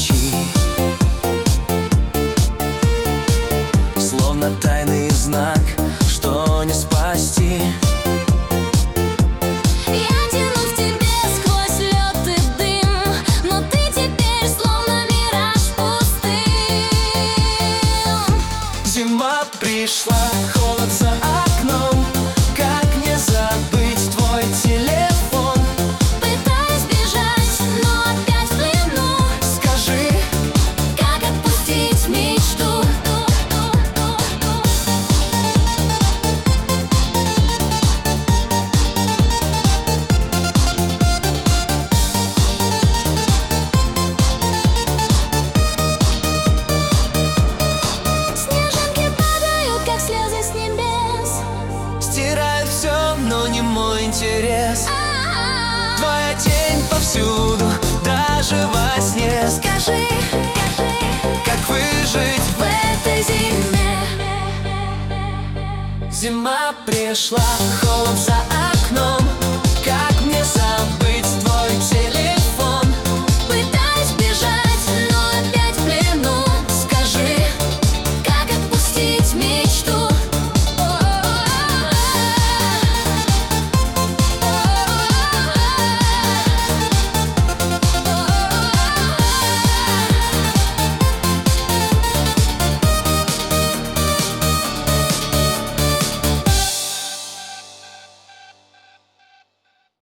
ночи, словно тайный знак, что не спасти. Я тяну в тебе сквозь лед и дым, но ты теперь словно мираж пустым. Зима пришла, холод за окном, как не забыть твой телефон? Пытаюсь бежать, но опять в плену. Скажи, как отпустить мечту? Снежинки падают, как слезы с небес. стирает все, но не мой интерес. Твоя тень повсюду, даже во сне. Скажи, Как выжить? в этой зиме. Зима пришла, холод за окном.